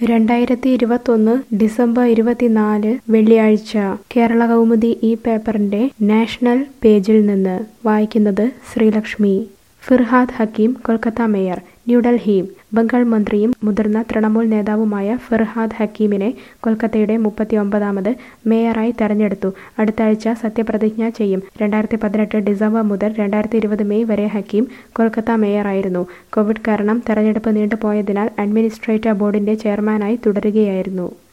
2021 December 24 വെള്ളിയാഴ്ച കേരള കൗമുദി ഈ പേപ്പറിന്റെ നാഷണൽ പേജിൽ നിന്ന് വായിക്കുന്നത് ശ്രീലക്ഷ്മി. ഫിർഹാദ് ഹക്കീം കൊൽക്കത്ത മേയർ. ന്യൂഡൽഹി. ബംഗാൾ മന്ത്രിയും മുതിർന്ന തൃണമൂൽ നേതാവുമായ ഫിർഹാദ് ഹക്കീമിനെ കൊൽക്കത്തയുടെ 39ാമത് മേയറായി തെരഞ്ഞെടുത്തു. അടുത്ത ആഴ്ച സത്യപ്രതിജ്ഞ ചെയ്യും. 2018 ഡിസംബർ മുതൽ 2020 മെയ് വരെ ഹക്കീം കൊൽക്കത്ത മേയറായിരുന്നു. കോവിഡ് കാരണം തെരഞ്ഞെടുപ്പ് നീണ്ടുപോയതിനാൽ അഡ്മിനിസ്ട്രേറ്റീവ് ബോർഡിന്റെ ചെയർമാനായി തുടരുകയായിരുന്നു.